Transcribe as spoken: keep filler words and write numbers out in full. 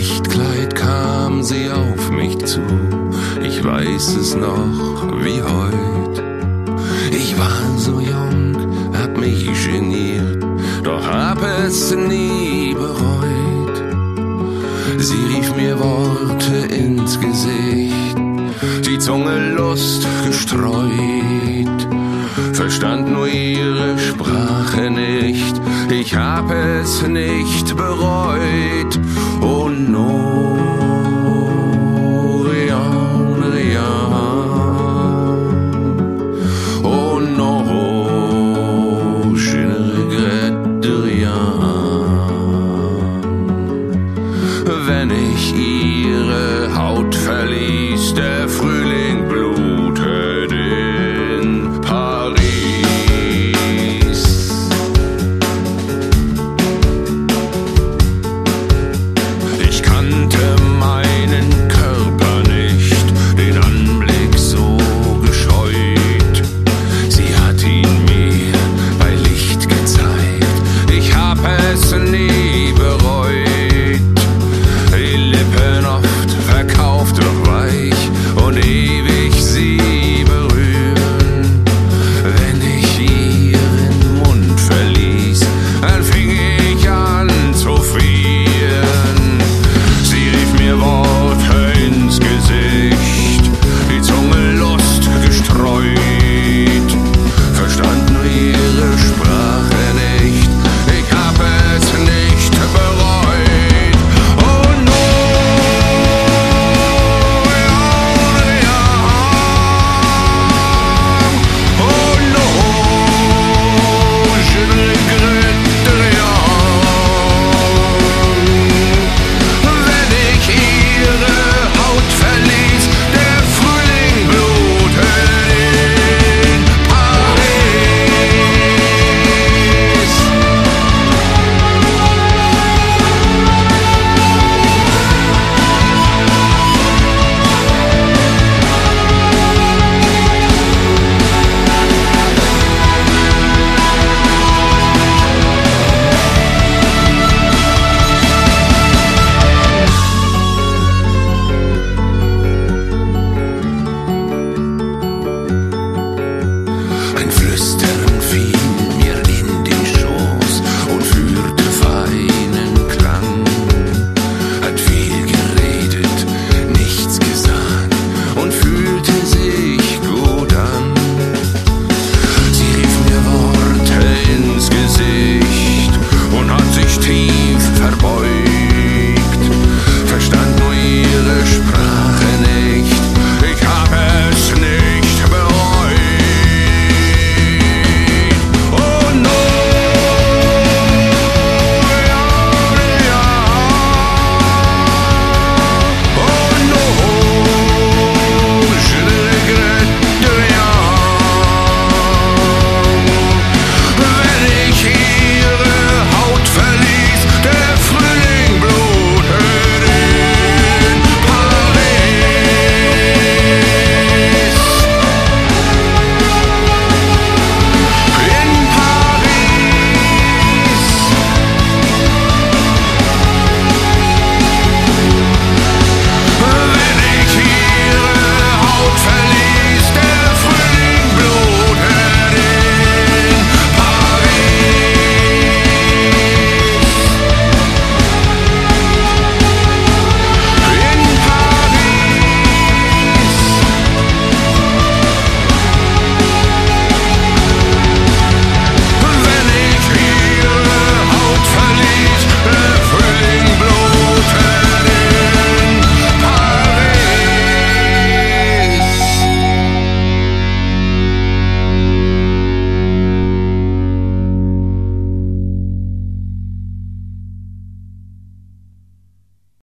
Lichtkleid kam sie auf mich zu, ich weiß es noch wie heut. Ich war so jung, hab mich geniert, doch hab es nie bereut. Sie rief mir Worte ins Gesicht, die Zunge Lust gestreut, verstand nur ihre Sprache nicht, ich hab es nicht bereut. Oh no, Rian, Rian. Oh no, je ne regrette rien. Wenn ich ihre Haut verließ, der früh